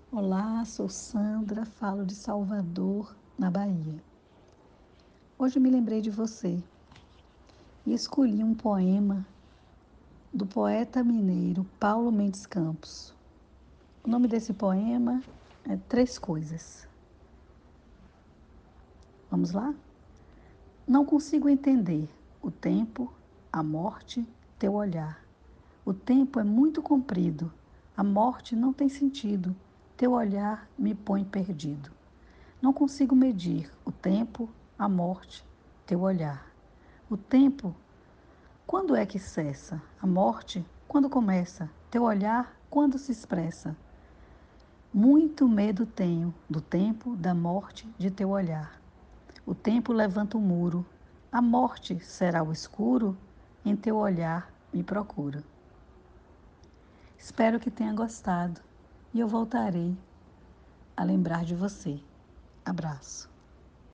Olá, sou Sandra, falo de Salvador, na Bahia. Hoje me lembrei de você e escolhi um poema do poeta mineiro Paulo Mendes Campos. O nome desse poema é Três Coisas. Vamos lá? Não consigo entender o tempo, a morte, teu olhar. O tempo é muito comprido, a morte não tem sentido, teu olhar me põe perdido. Não consigo medir o tempo, a morte, teu olhar. O tempo, quando é que cessa? A morte, quando começa? Teu olhar, quando se expressa? Muito medo tenho do tempo, da morte, de teu olhar. O tempo levanta o muro. A morte será o escuro? Em teu olhar me procura. Espero que tenha gostado e eu voltarei a lembrar de você. Abraço.